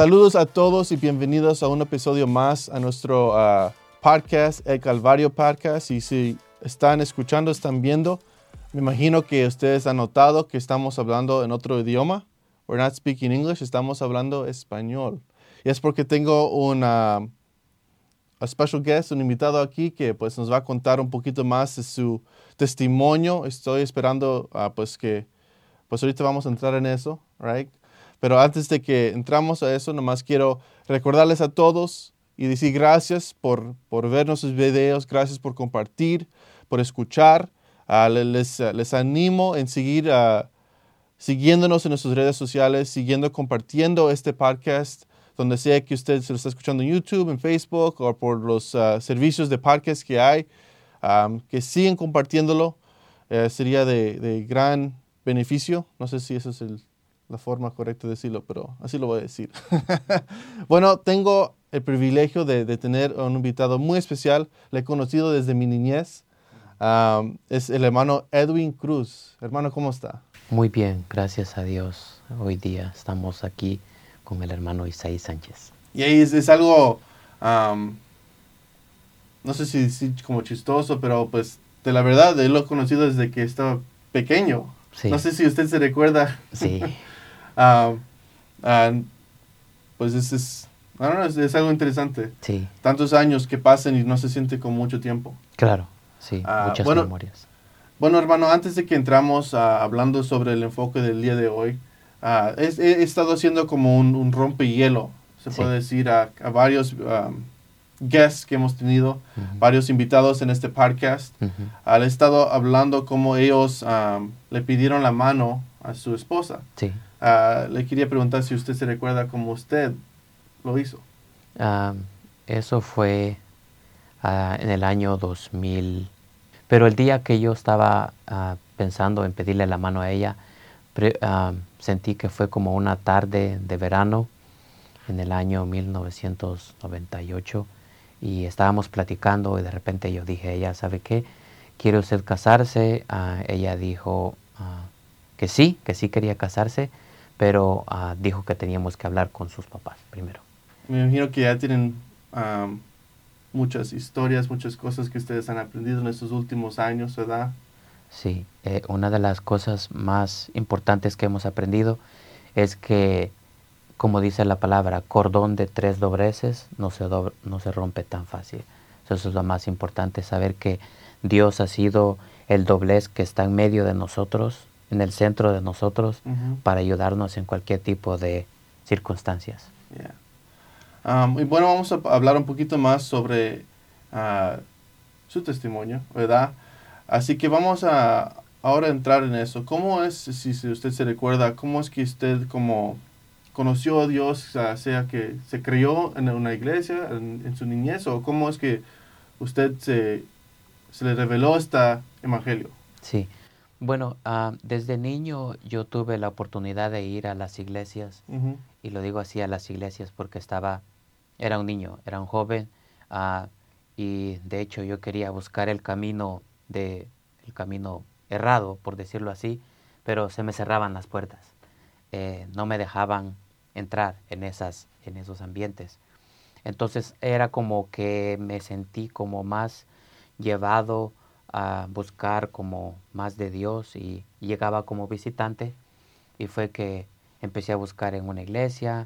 Saludos a todos y bienvenidos a un episodio más a nuestro podcast, El Calvario Podcast. Y si están escuchando, están viendo, me imagino que ustedes han notado que estamos hablando en otro idioma. We're not speaking English, estamos hablando español. Y es porque tengo a special guest, un invitado aquí que pues nos va a contar un poquito más de su testimonio. Estoy esperando que ahorita vamos a entrar en eso, right? Pero antes de que entramos a eso, nomás quiero recordarles a todos y decir gracias por ver nuestros videos, gracias por compartir, por escuchar. Les animo en seguir siguiéndonos en nuestras redes sociales, compartiendo este podcast, donde sea que usted se lo está escuchando en YouTube, en Facebook o por los servicios de podcast que hay, que siguen compartiéndolo. Sería de gran beneficio. No sé si esa es la forma correcta de decirlo, pero así lo voy a decir. Bueno, tengo el privilegio de tener un invitado muy especial. Le he conocido desde mi niñez. Es el hermano Edwin Cruz. Hermano, ¿cómo está? Muy bien, gracias a Dios. Hoy día estamos aquí con el hermano Isaí Sánchez. Y ahí es algo, no sé si como chistoso, pero pues de la verdad, él lo he conocido desde que estaba pequeño. Sí. No sé si usted se recuerda. Sí. Pues es algo interesante. Sí. Tantos años que pasan y no se siente con mucho tiempo. Claro, sí, muchas memorias. Bueno, hermano, antes de que entramos hablando sobre el enfoque del día de hoy, he estado haciendo como un rompehielo, se puede decir, a varios guests que hemos tenido, varios invitados en este podcast. He estado hablando cómo ellos le pidieron la mano a su esposa. Sí. Le quería preguntar si usted se recuerda cómo usted lo hizo. Eso fue en el año 2000. Pero el día que yo estaba pensando en pedirle la mano a ella, sentí que fue como una tarde de verano en el año 1998 y estábamos platicando y de repente yo dije a ella, ¿sabe qué? ¿Quiere usted casarse? Ella dijo que sí quería casarse, pero dijo que teníamos que hablar con sus papás primero. Me imagino que ya tienen muchas historias, muchas cosas que ustedes han aprendido en estos últimos años, ¿verdad? Sí, una de las cosas más importantes que hemos aprendido es que, como dice la palabra, cordón de 3 dobleces no se rompe tan fácil. Eso es lo más importante, saber que Dios ha sido el doblez que está en medio de nosotros, en el centro de nosotros, para ayudarnos en cualquier tipo de circunstancias. Yeah. Y bueno, vamos a hablar un poquito más sobre su testimonio, ¿verdad? Así que vamos a ahora entrar en eso. ¿Cómo es, si usted se recuerda, cómo es que usted como conoció a Dios, sea que se crió en una iglesia en su niñez, o cómo es que usted se le reveló este evangelio? Sí, bueno, desde niño yo tuve la oportunidad de ir a las iglesias, y lo digo así, a las iglesias porque era un niño, era un joven, y de hecho yo quería buscar el camino errado, por decirlo así, pero se me cerraban las puertas, no me dejaban entrar en esos ambientes. Entonces era como que me sentí como más llevado a buscar como más de Dios y llegaba como visitante, y fue que empecé a buscar en una iglesia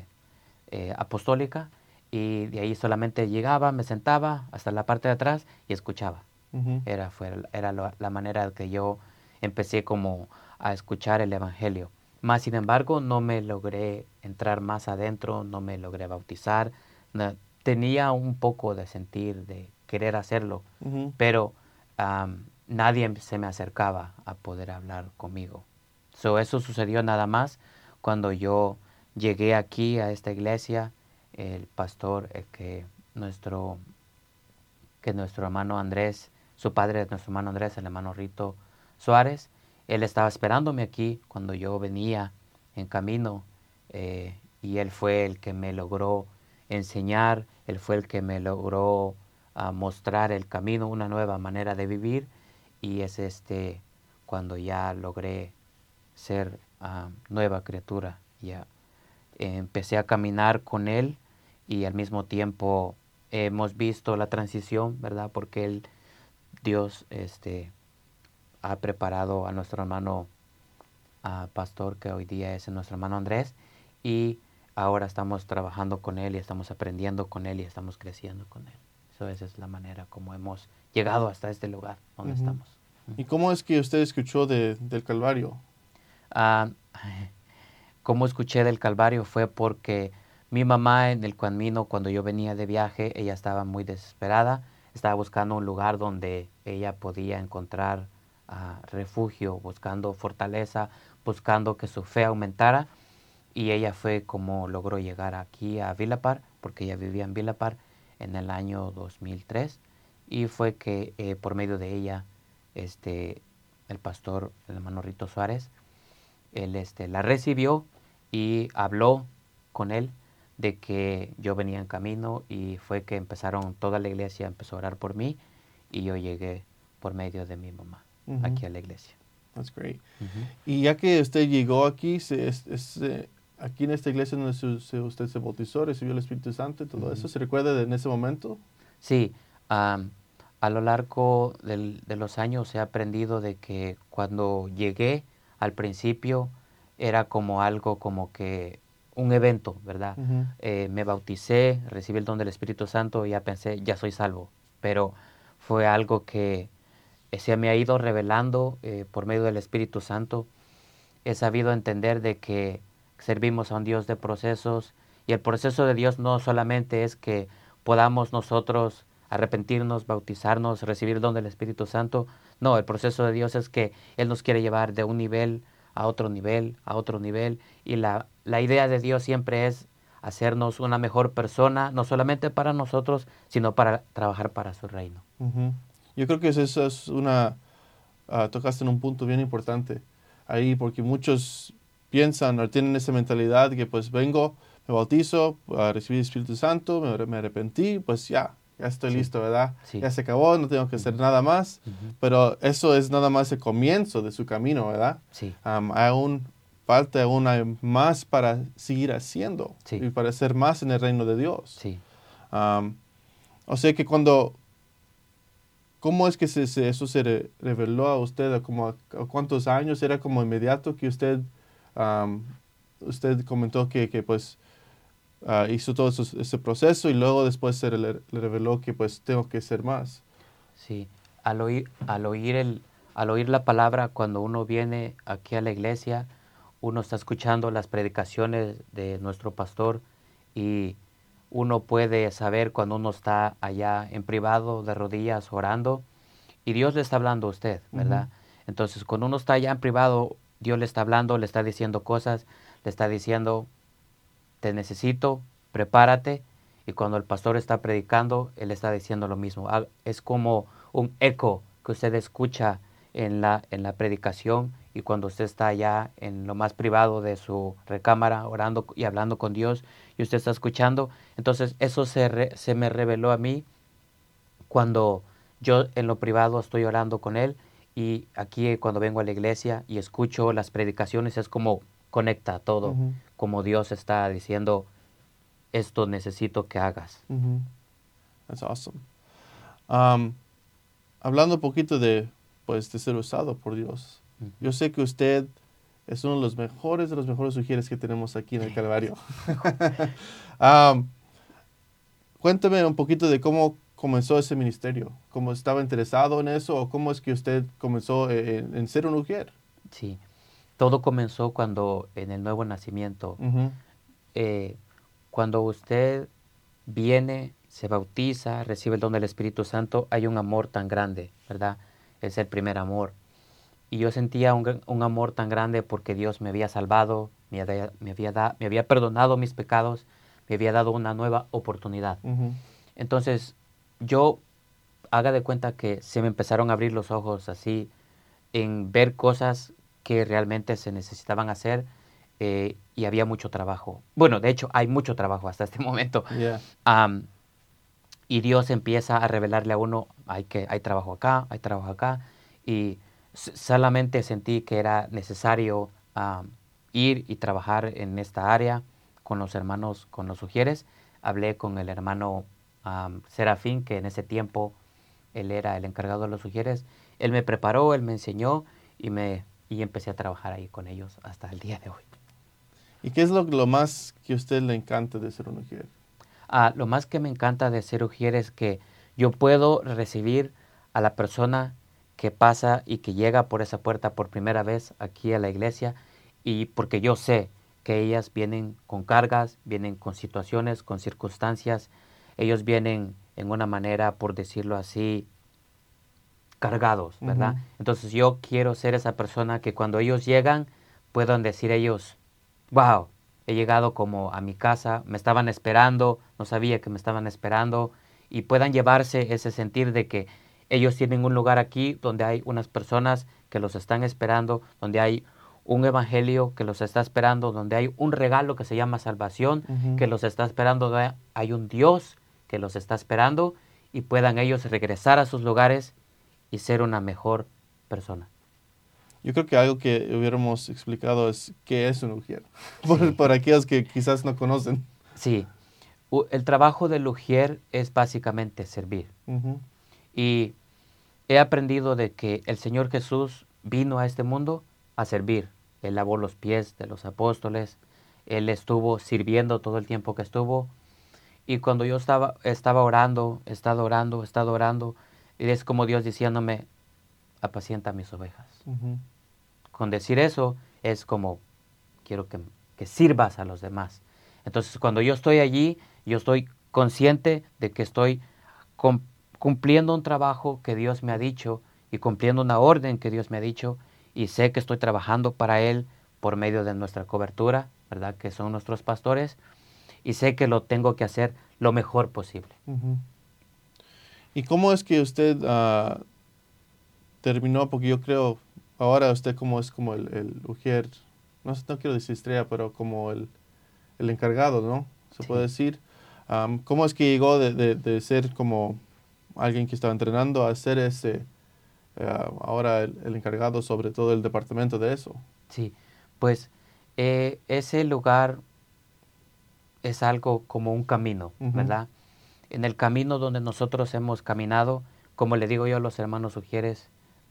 apostólica, y de ahí solamente llegaba, me sentaba hasta la parte de atrás y escuchaba. Era la manera que yo empecé como a escuchar el evangelio. Más sin embargo, no me logré entrar más adentro, no me logré bautizar. Tenía un poco de sentir de querer hacerlo, pero nadie se me acercaba a poder hablar conmigo. Eso sucedió nada más cuando yo llegué aquí a esta iglesia. El pastor, que nuestro hermano Andrés, su padre de nuestro hermano Andrés, el hermano Rito Suárez, él estaba esperándome aquí cuando yo venía en camino, y él fue el que me logró enseñar, él fue el que me logró mostrar el camino, una nueva manera de vivir, y es cuando ya logré ser nueva criatura. Ya empecé a caminar con él y al mismo tiempo hemos visto la transición, ¿verdad? Porque Dios ha preparado a nuestro hermano pastor, que hoy día es nuestro hermano Andrés, y ahora estamos trabajando con él y estamos aprendiendo con él y estamos creciendo con él. Esa es la manera como hemos llegado hasta este lugar donde estamos. ¿Y cómo es que usted escuchó del Calvario? Ah, Cómo escuché del Calvario fue porque mi mamá en el camino, cuando yo venía de viaje, ella estaba muy desesperada, estaba buscando un lugar donde ella podía encontrar refugio, buscando fortaleza, buscando que su fe aumentara, y ella fue como logró llegar aquí a Villapar, porque ella vivía en Villapar en el año 2003, y fue que por medio de ella, el pastor, el hermano Rito Suárez, él la recibió y habló con él de que yo venía en camino, y fue que toda la iglesia empezó a orar por mí, y yo llegué por medio de mi mamá aquí a la iglesia. That's great. Y ya que usted llegó aquí, aquí en esta iglesia donde usted se bautizó, recibió el Espíritu Santo y todo eso, ¿se recuerda en ese momento? Sí, a lo largo de los años he aprendido de que cuando llegué al principio era como algo como que un evento, ¿verdad? Me bauticé, recibí el don del Espíritu Santo y ya pensé, ya soy salvo. Pero fue algo que se me ha ido revelando por medio del Espíritu Santo. He sabido entender de que servimos a un Dios de procesos, y el proceso de Dios no solamente es que podamos nosotros arrepentirnos, bautizarnos, recibir el don del Espíritu Santo. No, el proceso de Dios es que Él nos quiere llevar de un nivel a otro nivel, a otro nivel, y la idea de Dios siempre es hacernos una mejor persona, no solamente para nosotros, sino para trabajar para su reino. Yo creo que eso es tocaste en un punto bien importante ahí, porque muchos piensan o tienen esa mentalidad que pues vengo, me bautizo, recibí el Espíritu Santo, me arrepentí, pues ya estoy listo, ¿verdad? Sí. Ya se acabó, no tengo que hacer nada más, pero eso es nada más el comienzo de su camino, ¿verdad? Sí. Falta aún hay más para seguir haciendo y para hacer más en el reino de Dios. Sí. O sea que ¿cómo es que eso se reveló a usted? ¿A cuántos años? ¿Era como inmediato que usted comentó que pues hizo todo ese proceso y luego después se le reveló que pues tengo que ser más? Sí, al oír la palabra, cuando uno viene aquí a la iglesia, uno está escuchando las predicaciones de nuestro pastor, y uno puede saber cuando uno está allá en privado, de rodillas, orando, y Dios le está hablando a usted, ¿verdad? Entonces, cuando uno está allá en privado, Dios le está hablando, le está diciendo cosas, le está diciendo, te necesito, prepárate. Y cuando el pastor está predicando, él está diciendo lo mismo. Es como un eco que usted escucha en la predicación, y cuando usted está allá en lo más privado de su recámara orando y hablando con Dios, y usted está escuchando. Entonces eso se me reveló a mí cuando yo en lo privado estoy orando con él, y aquí cuando vengo a la iglesia y escucho las predicaciones, es como conecta todo, como Dios está diciendo, esto necesito que hagas. That's awesome. Hablando un poquito de ser usado por Dios. Yo sé que usted es uno de los mejores sugieres que tenemos aquí en el Calvario. Cuéntame un poquito de cómo comenzó ese ministerio, cómo estaba interesado en eso, o cómo es que usted comenzó en ser un ujier. Sí, todo comenzó cuando en el nuevo nacimiento, cuando usted viene, se bautiza, recibe el don del Espíritu Santo, hay un amor tan grande, ¿verdad? Es el primer amor. Y yo sentía un amor tan grande porque Dios me había salvado, me había perdonado mis pecados, me había dado una nueva oportunidad. Entonces, yo haga de cuenta que se me empezaron a abrir los ojos así, en ver cosas que realmente se necesitaban hacer, y había mucho trabajo. Bueno, de hecho, hay mucho trabajo hasta este momento. Y Dios empieza a revelarle a uno, hay trabajo acá, y solamente sentí que era necesario ir y trabajar en esta área, con los hermanos, con los Ujieres. Hablé con el hermano Serafín, que en ese tiempo él era el encargado de los Ujieres. Él me preparó, él me enseñó y empecé a trabajar ahí con ellos hasta el día de hoy. ¿Y qué es lo más que a usted le encanta de ser un ujier? Lo más que me encanta de ser ujier es que yo puedo recibir a la persona que pasa y que llega por esa puerta por primera vez aquí a la iglesia, y porque yo sé que ellas vienen con cargas, vienen con situaciones, con circunstancias, ellos vienen en una manera, por decirlo así, cargados, ¿verdad? Entonces yo quiero ser esa persona que cuando ellos llegan puedan decir ellos, wow, he llegado como a mi casa, me estaban esperando, no sabía que me estaban esperando, y puedan llevarse ese sentir de que ellos tienen un lugar aquí donde hay unas personas que los están esperando, donde hay un evangelio que los está esperando, donde hay un regalo que se llama salvación que los está esperando, donde hay un Dios que los está esperando, y puedan ellos regresar a sus lugares y ser una mejor persona. Yo creo que algo que hubiéramos explicado es qué es un ujier, Sí. por aquellos que quizás no conocen. Sí, el trabajo del ujier es básicamente servir. Y he aprendido de que el Señor Jesús vino a este mundo a servir. Él lavó los pies de los apóstoles, Él estuvo sirviendo todo el tiempo que estuvo. Y cuando yo estaba orando, he estado orando, y es como Dios diciéndome, apacienta mis ovejas. Con decir eso es como, quiero que sirvas a los demás. Entonces, cuando yo estoy allí, yo estoy consciente de que estoy cumpliendo un trabajo que Dios me ha dicho y cumpliendo una orden que Dios me ha dicho, y sé que estoy trabajando para Él por medio de nuestra cobertura, ¿verdad? Que son nuestros pastores, y sé que lo tengo que hacer lo mejor posible. ¿Y cómo es que usted terminó? Porque yo creo, ahora usted como es como el ujier, no quiero decir estrella, pero como el encargado, ¿no? Se puede decir. ¿Cómo es que llegó de ser como alguien que estaba entrenando a ser ahora el encargado sobre todo el departamento de eso? Sí, pues ese lugar es algo como un camino, ¿verdad? En el camino donde nosotros hemos caminado, como le digo yo a los hermanos ujieres,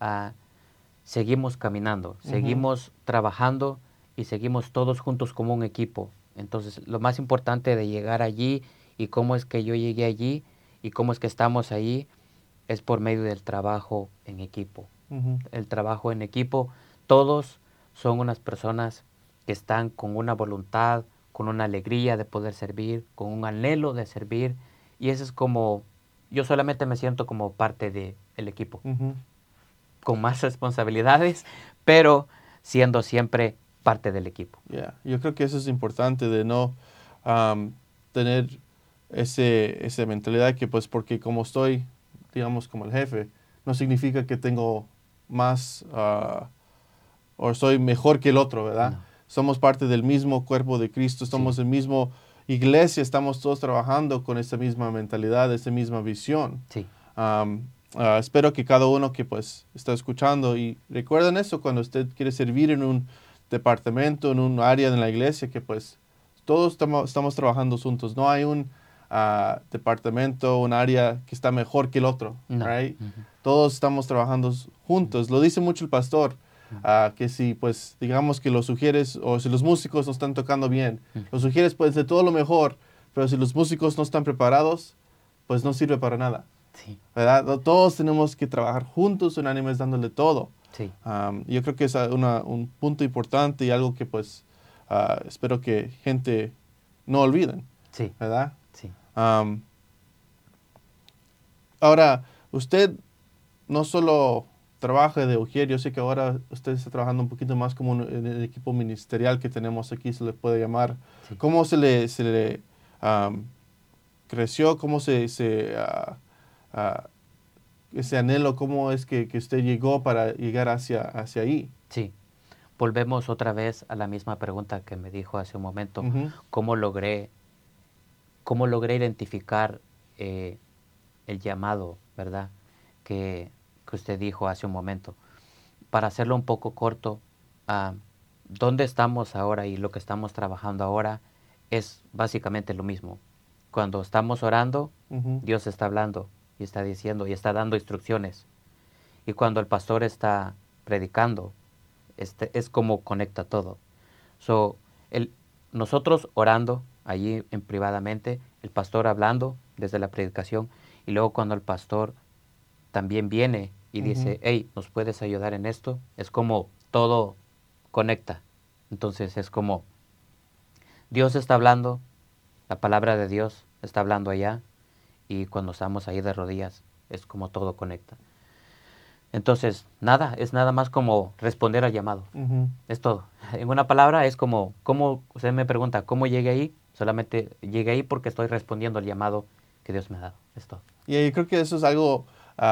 seguimos caminando, seguimos trabajando y seguimos todos juntos como un equipo. Entonces, lo más importante de llegar allí y cómo es que yo llegué allí y cómo es que estamos allí es por medio del trabajo en equipo. El trabajo en equipo, todos son unas personas que están con una voluntad, con una alegría de poder servir, con un anhelo de servir, y eso es como, yo solamente me siento como parte del equipo, con más responsabilidades, pero siendo siempre parte del equipo. Yo creo que eso es importante de no tener esa mentalidad que pues porque como estoy, digamos, como el jefe, no significa que tengo más o soy mejor que el otro, ¿verdad? No. Somos parte del mismo cuerpo de Cristo, somos el mismo iglesia, estamos todos trabajando con esa misma mentalidad, esa misma visión. Sí. Espero que cada uno que pues está escuchando y recuerden eso cuando usted quiere servir en un departamento, en un área de la iglesia, que pues todos estamos trabajando juntos. No hay un departamento, un área que está mejor que el otro. No. Right? Todos estamos trabajando juntos. Lo dice mucho el pastor, que si pues digamos que los sugieres o si los músicos no están tocando bien, los sugieres pueden ser todo lo mejor, pero si los músicos no están preparados, pues no sirve para nada. Sí. ¿Verdad? Todos tenemos que trabajar juntos, unánimes, dándole todo. Sí. Yo creo que es un punto importante y algo que pues espero que gente no olviden. Sí. ¿Verdad? Sí. Ahora, usted no solo trabaja de ujier, yo sé que ahora usted está trabajando un poquito más como en el equipo ministerial que tenemos aquí, se le puede llamar. Sí. ¿Cómo se le creció? ¿Cómo ese anhelo, cómo es que usted llegó para llegar hacia ahí? Sí. Volvemos otra vez a la misma pregunta que me dijo hace un momento. ¿Cómo logré identificar el llamado, ¿verdad? Que usted dijo hace un momento. Para hacerlo un poco corto, ¿dónde estamos ahora y lo que estamos trabajando ahora es básicamente lo mismo. Cuando estamos orando, Dios está hablando y está diciendo y está dando instrucciones. Y cuando el pastor está predicando, es como conecta todo. So, nosotros orando allí en privadamente, el pastor hablando desde la predicación, y luego cuando el pastor también viene y dice, hey, ¿nos puedes ayudar en esto? Es como todo conecta. Entonces es como Dios está hablando, la palabra de Dios está hablando allá, y cuando estamos ahí de rodillas es como todo conecta. Entonces, es nada más como responder al llamado. Es todo. En una palabra es como usted me pregunta, ¿cómo llegué ahí? Solamente llegué ahí porque estoy respondiendo al llamado que Dios me ha dado. Es todo. Y yo creo que eso es algo,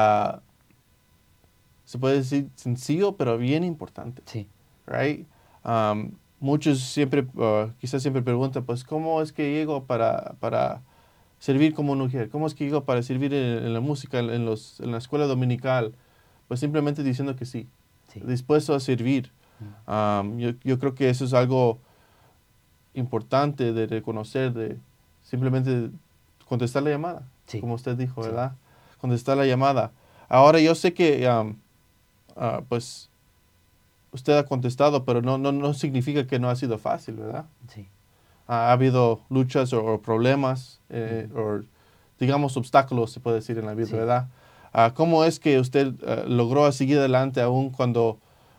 se puede decir sencillo, pero bien importante. Sí. Right? Muchos siempre, quizás siempre preguntan, pues, ¿cómo es que llego para servir como mujer? ¿Cómo es que llego para servir en la música, en la escuela dominical? Pues simplemente diciendo que sí, dispuesto a servir. Yo creo que eso es algo importante de reconocer, de simplemente contestar la llamada, como usted dijo, ¿verdad? Contestar la llamada. Ahora yo sé que, pues, usted ha contestado, pero no significa que no ha sido fácil, ¿verdad? Sí. Ha habido luchas o problemas, o digamos obstáculos, se puede decir en la vida, ¿verdad? ¿Cómo es que usted logró seguir adelante aún cuando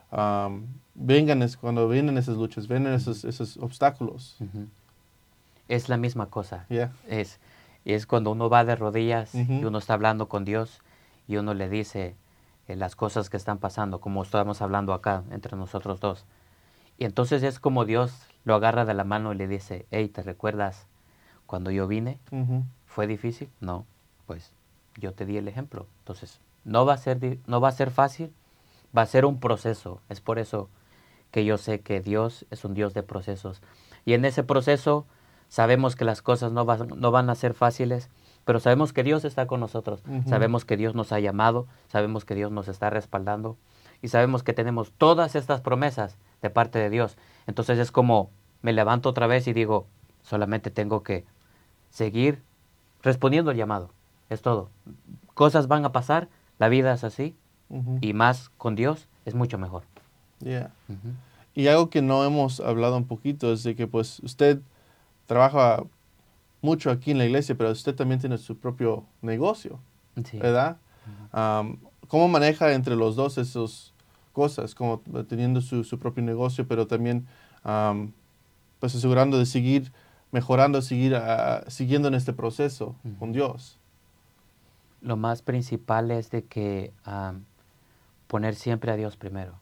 cuando vienen esas luchas, vienen esos obstáculos? Es la misma cosa. Yeah. Es cuando uno va de rodillas y Ujú. uno está hablando con Dios y uno le dice las cosas que están pasando, como estamos hablando acá entre nosotros dos. Y entonces es como Dios lo agarra de la mano y le dice, hey, ¿te recuerdas cuando yo vine? Ujú. ¿Fue difícil? No, pues yo te di el ejemplo. Entonces, no va a ser fácil, va a ser un proceso. Es por eso que yo sé que Dios es un Dios de procesos. Y en ese proceso sabemos que las cosas no van a ser fáciles, pero sabemos que Dios está con nosotros. Sabemos que Dios nos ha llamado, sabemos que Dios nos está respaldando y sabemos que tenemos todas estas promesas de parte de Dios. Entonces es como me levanto otra vez y digo, solamente tengo que seguir respondiendo al llamado. Es todo. Cosas van a pasar, la vida es así, y más con Dios es mucho mejor. Yeah. Y algo que no hemos hablado un poquito es de que pues usted trabaja mucho aquí en la iglesia, pero usted también tiene su propio negocio, ¿verdad? ¿Cómo maneja entre los dos esas cosas? Como teniendo su propio negocio, pero también pues asegurando de seguir mejorando, siguiendo en este proceso con Dios. Lo más principal es de que poner siempre a Dios primero.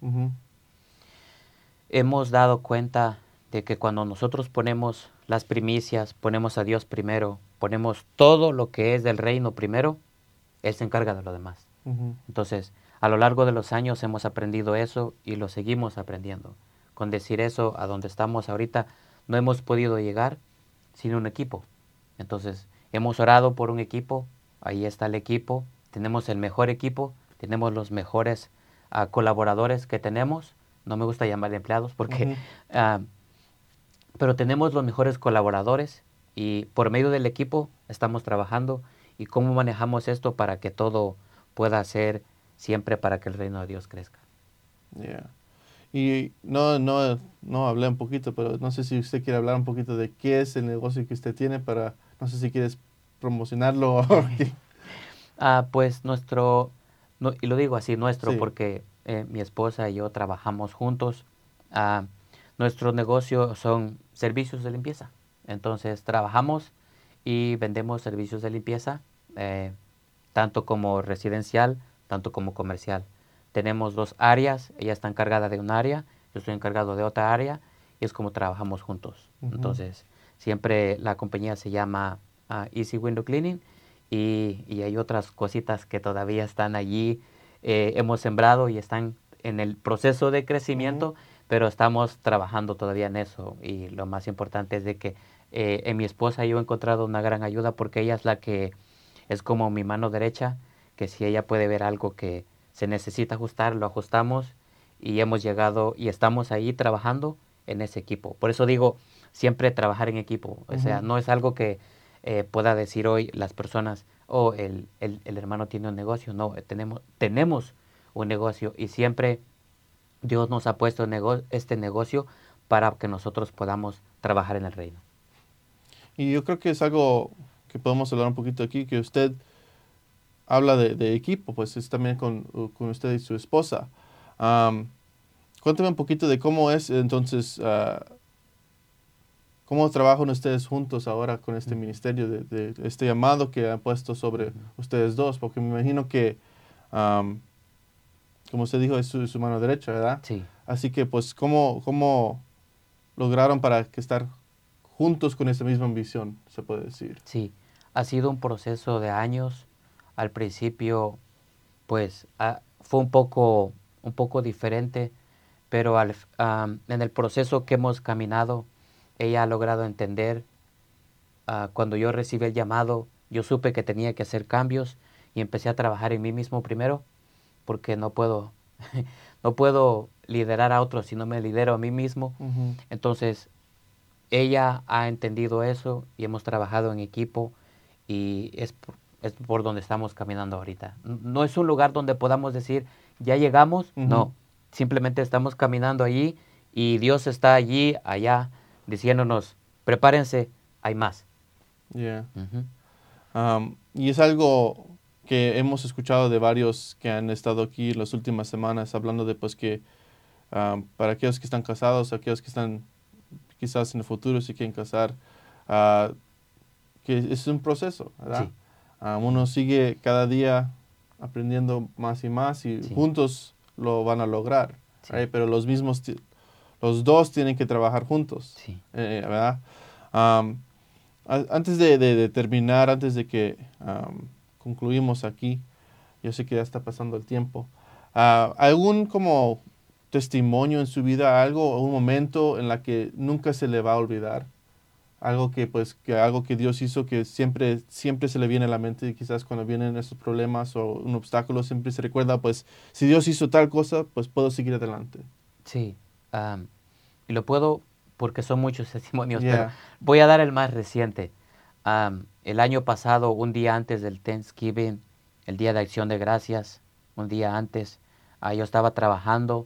Hemos dado cuenta de que cuando nosotros ponemos las primicias, ponemos a Dios primero, ponemos todo lo que es del reino primero, Él se encarga de lo demás. Entonces, a lo largo de los años hemos aprendido eso y lo seguimos aprendiendo. Con decir eso, a donde estamos ahorita, no hemos podido llegar sin un equipo. Entonces, hemos orado por un equipo, ahí está el equipo, tenemos el mejor equipo, tenemos los mejores colaboradores que tenemos. No me gusta llamar empleados porque... pero tenemos los mejores colaboradores y por medio del equipo estamos trabajando. ¿Y cómo manejamos esto para que todo pueda ser siempre para que el reino de Dios crezca? Yeah. Y no hablé un poquito, pero no sé si usted quiere hablar un poquito de qué es el negocio que usted tiene para, no sé si quieres promocionarlo. Pues y lo digo así, nuestro, Sí. porque mi esposa y yo trabajamos juntos. Nuestro negocio son servicios de limpieza. Entonces trabajamos y vendemos servicios de limpieza, tanto como residencial, tanto como comercial. Tenemos 2 áreas, ella está encargada de un área, yo estoy encargado de otra área, y es como trabajamos juntos. Entonces, siempre la compañía se llama Easy Window Cleaning, y hay otras cositas que todavía están allí, hemos sembrado y están en el proceso de crecimiento, pero estamos trabajando todavía en eso. Y lo más importante es de que en mi esposa yo he encontrado una gran ayuda, porque ella es la que es como mi mano derecha, que si ella puede ver algo que se necesita ajustar, lo ajustamos, y hemos llegado y estamos ahí trabajando en ese equipo. Por eso digo, siempre trabajar en equipo. O sea, no es algo que pueda decir hoy las personas, oh, el hermano tiene un negocio. No, tenemos un negocio y siempre Dios nos ha puesto este negocio para que nosotros podamos trabajar en el reino. Y yo creo que es algo que podemos hablar un poquito aquí, que usted habla de equipo, pues es también con usted y su esposa. Cuéntame un poquito de cómo es entonces, cómo trabajan ustedes juntos ahora con este ministerio, de este llamado que han puesto sobre ustedes dos, porque me imagino que, como usted dijo, es su mano derecha, ¿verdad? Sí. Así que, pues, ¿cómo lograron para que estar juntos con esta misma visión, se puede decir? Sí, ha sido un proceso de años. Al principio, pues, fue un poco diferente, pero en el proceso que hemos caminado, ella ha logrado entender. Cuando yo recibí el llamado, yo supe que tenía que hacer cambios y empecé a trabajar en mí mismo primero, porque no puedo, no puedo liderar a otros si no me lidero a mí mismo. Entonces, ella ha entendido eso y hemos trabajado en equipo y es por donde estamos caminando ahorita. No es un lugar donde podamos decir, ya llegamos, no. Simplemente estamos caminando allí y Dios está allí, allá, diciéndonos, prepárense, hay más. Yeah. Y es algo que hemos escuchado de varios que han estado aquí las últimas semanas, hablando de pues que para aquellos que están casados, aquellos que están quizás en el futuro se quieren casar, que es un proceso, ¿verdad? Sí. Uno sigue cada día aprendiendo más y más y Sí. juntos lo van a lograr, Sí. ¿right? Pero los dos tienen que trabajar juntos, Sí. ¿verdad? Antes de terminar, antes de que concluimos aquí, yo sé que ya está pasando el tiempo, ¿algún como testimonio en su vida, un momento en la que nunca se le va a olvidar? Algo algo que Dios hizo que siempre se le viene a la mente, y quizás cuando vienen esos problemas o un obstáculo siempre se recuerda, pues si Dios hizo tal cosa, pues puedo seguir adelante. Sí. Y lo puedo porque son muchos testimonios, pero Yeah. voy a dar el más reciente. El año pasado, un día antes del Thanksgiving, el Día de Acción de Gracias, un día antes, yo estaba trabajando,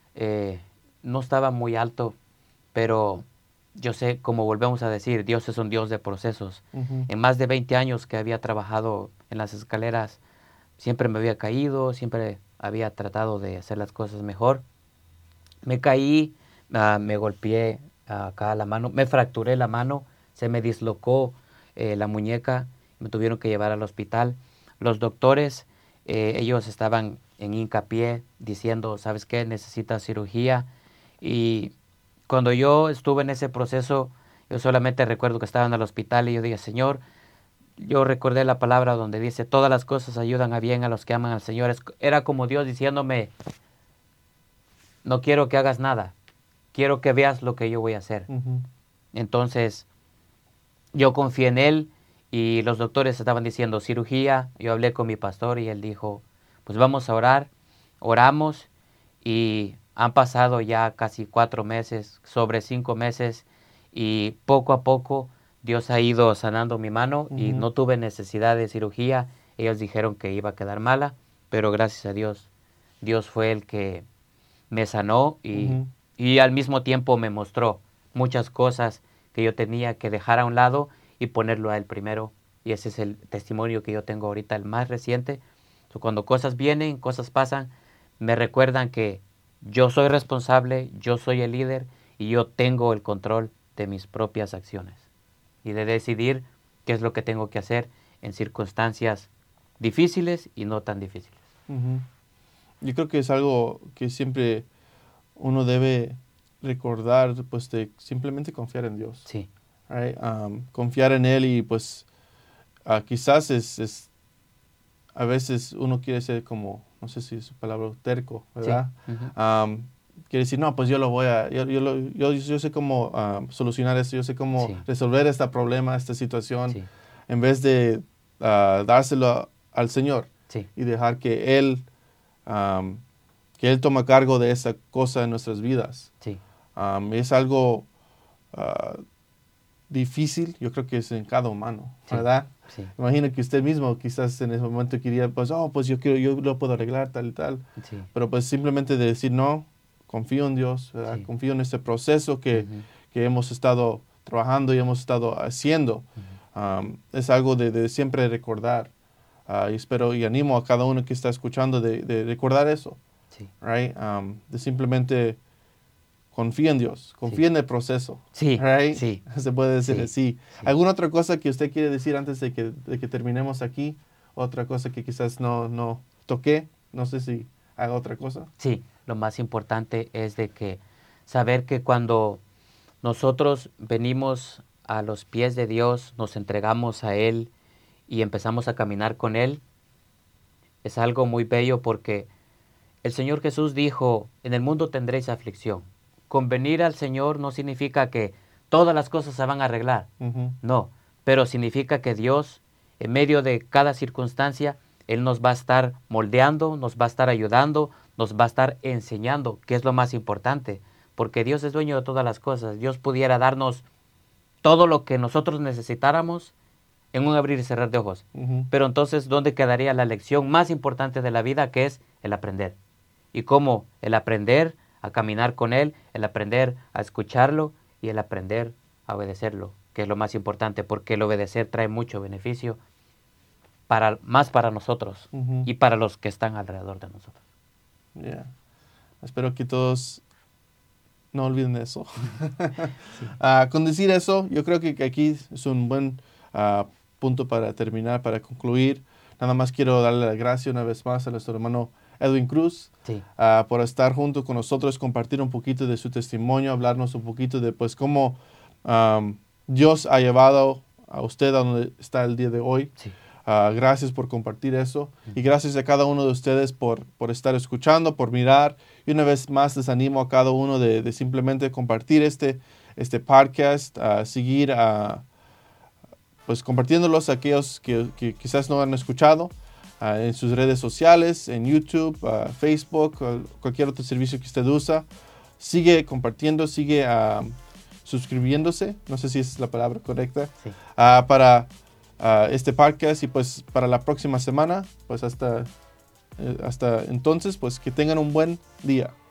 no estaba muy alto, pero yo sé, como volvemos a decir, Dios es un Dios de procesos. En más de 20 años que había trabajado en las escaleras, siempre me había caído, siempre había tratado de hacer las cosas mejor. Me caí, me golpeé acá la mano, me fracturé la mano, se me dislocó la muñeca, me tuvieron que llevar al hospital. Los doctores, ellos estaban en hincapié diciendo, ¿sabes qué? Necesitas cirugía. Y cuando yo estuve en ese proceso, yo solamente recuerdo que estaba en el hospital y yo dije, Señor, yo recordé la palabra donde dice, todas las cosas ayudan a bien a los que aman al Señor. Era como Dios diciéndome, no quiero que hagas nada, quiero que veas lo que yo voy a hacer. Entonces, yo confié en Él y los doctores estaban diciendo cirugía. Yo hablé con mi pastor y él dijo, pues vamos a orar. Oramos y han pasado ya casi 4 meses, sobre 5 meses, y poco a poco Dios ha ido sanando mi mano y no tuve necesidad de cirugía. Ellos dijeron que iba a quedar mala, pero gracias a Dios, Dios fue el que me sanó y al mismo tiempo me mostró muchas cosas que yo tenía que dejar a un lado y ponerlo a Él primero. Y ese es el testimonio que yo tengo ahorita, el más reciente. Cuando cosas vienen, cosas pasan, me recuerdan que yo soy responsable, yo soy el líder y yo tengo el control de mis propias acciones y de decidir qué es lo que tengo que hacer en circunstancias difíciles y no tan difíciles. Yo creo que es algo que siempre uno debe recordar, pues de simplemente confiar en Dios. Sí. Right? Confiar en Él y pues quizás a veces uno quiere ser como, no sé si es su palabra, terco, ¿verdad? Sí. Quiere decir, no, pues yo sé cómo solucionar esto, yo sé cómo Sí. resolver este problema, esta situación, Sí. en vez de dárselo al Señor Sí. y dejar que Él toma cargo de esa cosa en nuestras vidas. Sí. Es algo difícil, yo creo que es en cada humano, Sí, ¿verdad? sí, Imagino que usted mismo quizás en ese momento quería, pues, pues yo lo puedo arreglar, tal y tal. sí, Pero pues simplemente de decir, no, confío en Dios, ¿verdad? sí. Confío en este proceso Ujú, que hemos estado trabajando y hemos estado haciendo. ujú. Es algo de siempre recordar. Y espero y animo a cada uno que está escuchando de recordar eso, Sí, right? De simplemente confía en Dios, sí, confía en el proceso, sí, right? sí, Se puede decir sí, así. sí. ¿Alguna otra cosa que usted quiere decir antes de que terminemos aquí? Otra cosa que quizás no toqué, no sé si haga otra cosa. Sí, lo más importante es de que saber que cuando nosotros venimos a los pies de Dios, nos entregamos a Él y empezamos a caminar con Él, es algo muy bello porque el Señor Jesús dijo, en el mundo tendréis aflicción. Con venir al Señor no significa que todas las cosas se van a arreglar, Ujú, no, pero significa que Dios, en medio de cada circunstancia, Él nos va a estar moldeando, nos va a estar ayudando, nos va a estar enseñando, que es lo más importante, porque Dios es dueño de todas las cosas. Dios pudiera darnos todo lo que nosotros necesitáramos en un abrir y cerrar de ojos. ujú, Pero entonces, ¿dónde quedaría la lección más importante de la vida, que es el aprender? Y cómo el aprender a caminar con Él, el aprender a escucharlo y el aprender a obedecerlo, que es lo más importante, porque el obedecer trae mucho beneficio más para nosotros ujú. y para los que están alrededor de nosotros. Yeah. Espero que todos no olviden eso. Sí, Con decir eso, yo creo que aquí es un buen punto para terminar, para concluir. Nada más quiero darle las gracias una vez más a nuestro hermano Edwin Cruz sí, por estar junto con nosotros, compartir un poquito de su testimonio, hablarnos un poquito de pues cómo Dios ha llevado a usted a donde está el día de hoy. sí. Gracias por compartir eso y gracias a cada uno de ustedes por estar escuchando, por mirar. Y una vez más les animo a cada uno de simplemente compartir este podcast, seguir pues compartiéndolos a aquellos que quizás no han escuchado en sus redes sociales, en YouTube, Facebook, cualquier otro servicio que usted usa. Sigue compartiendo, sigue suscribiéndose, no sé si es la palabra correcta, Sí. para este podcast y pues para la próxima semana, pues hasta entonces, pues que tengan un buen día.